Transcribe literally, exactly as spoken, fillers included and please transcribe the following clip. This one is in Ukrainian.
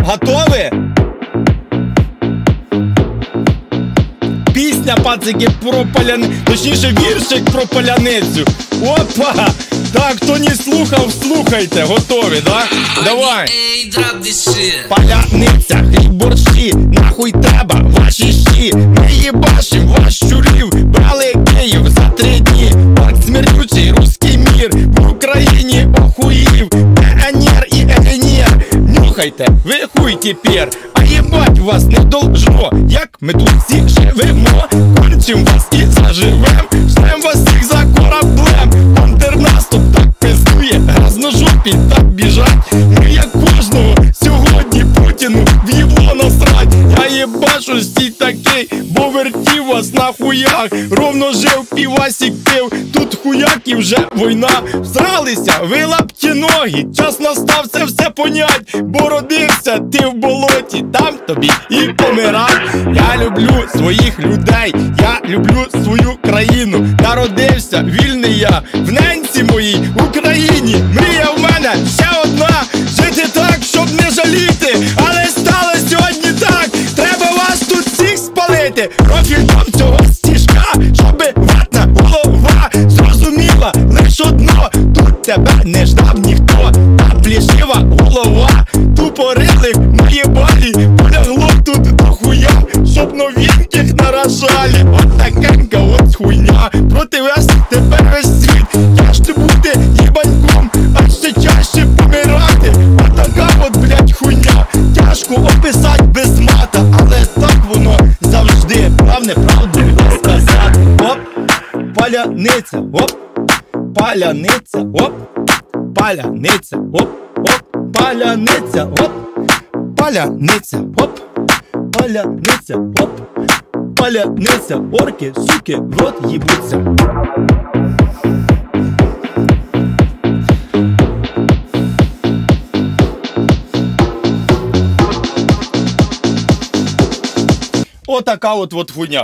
Готові? Пісня, пацики, про поляницю, точніше віршик про поляницю. Опа! Так, хто не слухав, слухайте. Готові, да? Давай. Поляниця, хліб, борщі, нахуй треба ваші щі. Ми їбашим ваш щурів, брали Київ за три дні. От смердючий руський мір, в Україні охуїв. ДНР і ЛНР, нюхайте, ви хуй тепер. А їбать вас не должно, як ми тут всі живемо. Кончим вас і заживем, ждем вас всіх за кораблем. Контрнаступ так пиздує, грязножопі так біжать. Ми як кожного сьогодні Путіну в їбло насрать. Я їбашу стій такий, бо вертів вас на хуях. Ровно жив, півасік пив, тут хуяк і вже війна. Всралися, ви лапті ноги, час настав це все понять. Бо родився ти в болоті, там тобі і помирай. Я люблю своїх людей, я люблю свою країну. Народився вільний я в ненці моїй Україні. Мрія в мене ще одна, жити так, щоб не жаліти. Але стало сьогодні так, треба вас тут всіх спалити. Профіль цього стіжка, щоби ватна голова зрозуміла лиш одно: тут тебе не ждав ніхто. Та плішива голова, тупорилих мої болі. Полягло тут до хуя, щоб новеньких наражали. От такенька от хуйня, проти вас тепер весь світ. Тяжче бути їбаньком, а ще чаще помирати. От така от, блять, хуйня, тяжко описать без мата. Але так воно завжди, правне правду сказати. Оп, паляниця, оп, паляниця, оп, паляниця, оп, оп, паляниця, оп, паляниця, оп, паляниця, оп, паляниця, орки, суки, в рот їбуться. Отака от от хуйня.